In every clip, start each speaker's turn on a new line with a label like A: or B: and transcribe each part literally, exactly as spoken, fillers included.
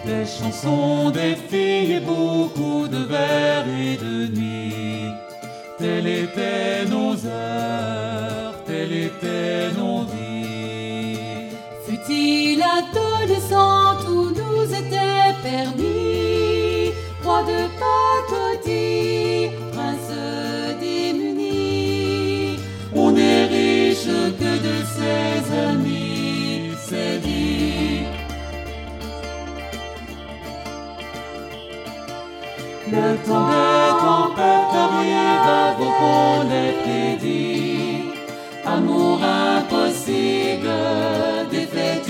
A: des chansons, des filles et beaucoup de vers et de nuits. Telles étaient nos heures, telles étaient nos vies.
B: Fut-il adolescent, tous nous étaient permis, roi de pacotille, prince démuni.
A: On est riche que de ses amis, c'est dit. Le temps des tempêtes arrive avant qu'on les prédit. Amour impossible, défaite,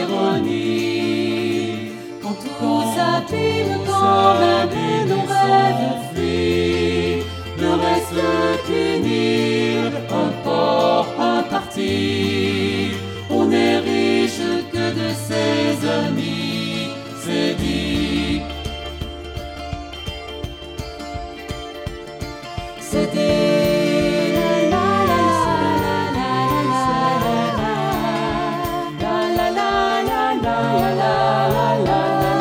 A: ironie.
B: Quand tout s'abîme, quand même nos rêves fuient,
A: ne reste qu'une île, un port, un parti. On est riche que de ses amis, c'est dit.
B: C'est dit. La la la la la la la la la.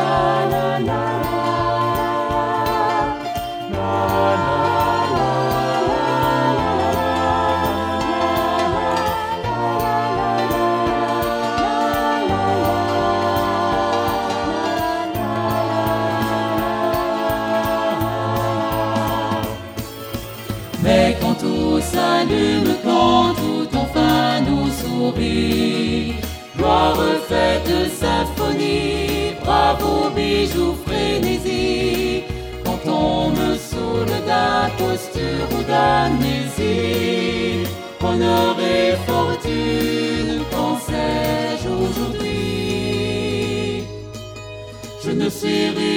A: Mais quand tout s'allume, quand tout enfin nous sourit, gloire faite symphonie, bravo, bijoux, frénésie. Quand on me saoule d'imposture ou d'amnésie, honneur et fortune, qu'en sais-je aujourd'hui? Je ne suis rien.